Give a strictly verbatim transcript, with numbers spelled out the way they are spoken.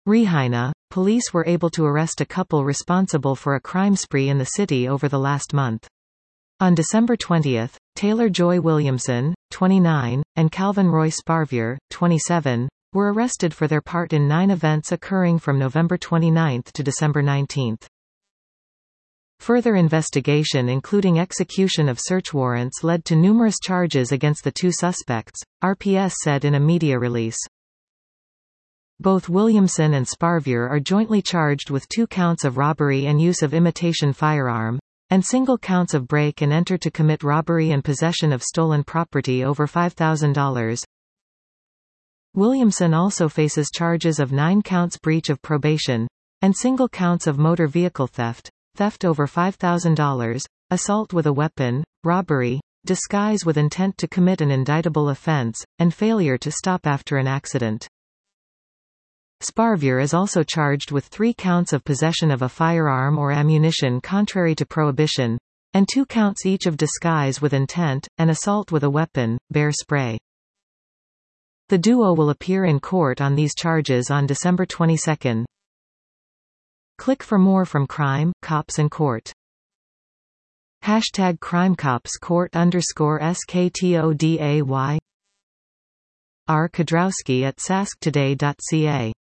Rihaina, police were able to arrest a couple responsible for a crime spree in the city over the last month. On December twentieth, Taylor Joy Williamson, twenty-nine, and Calvin Roy Sparvier, twenty-seven, were arrested for their part in nine events occurring from November twenty-ninth to December nineteenth. Further investigation including execution of search warrants led to numerous charges against the two suspects, R P S said in a media release. Both Williamson and Sparvier are jointly charged with two counts of robbery and use of imitation firearm, and single counts of break and enter to commit robbery and possession of stolen property over five thousand dollars. Williamson also faces charges of nine counts breach of probation, and single counts of motor vehicle theft, theft over five thousand dollars, assault with a weapon, robbery, disguise with intent to commit an indictable offense, and failure to stop after an accident. Sparvier is also charged with three counts of possession of a firearm or ammunition contrary to prohibition, and two counts each of disguise with intent, and assault with a weapon, bear spray. The duo will appear in court on these charges on December twenty-second. Click for more from Crime, Cops and Court. Hashtag CrimeCops Court underscore S K T O D A Y R. Kudrowski at sask today dot C A